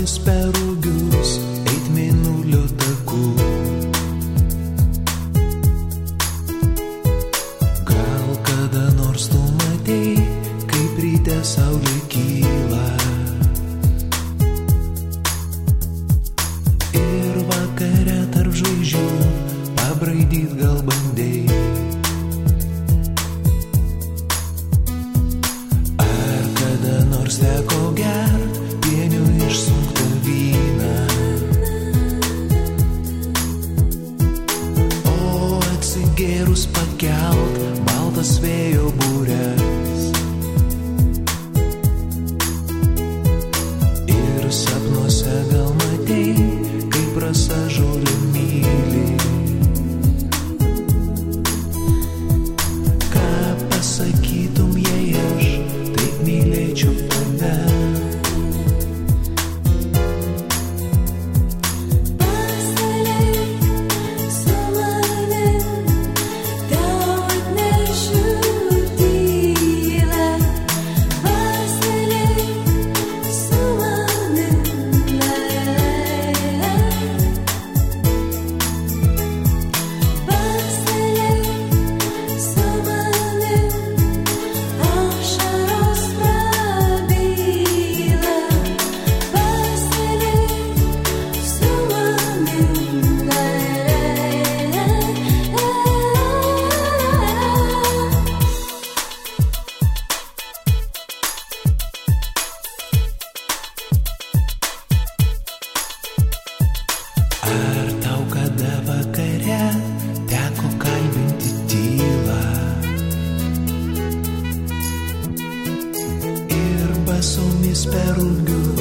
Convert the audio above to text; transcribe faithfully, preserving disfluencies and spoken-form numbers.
basomis per rugius eit mėnulio taku. Gal kada nors tu matei, kaip ryte saulė kyla ir vakare tarp žvaigždžių pabraidyt gal bandei. Ar kada nors teko gert pienių išsunktą vyną, o atsigėrus pakelt baltas vėjo būres ir sapnuose gal matei, kaip rasa žolė myli. Ką pasakytum, jei aš taip mylėčiau tave? Ar tau kada vakare teko kalbinti tylą ir basomis per rugius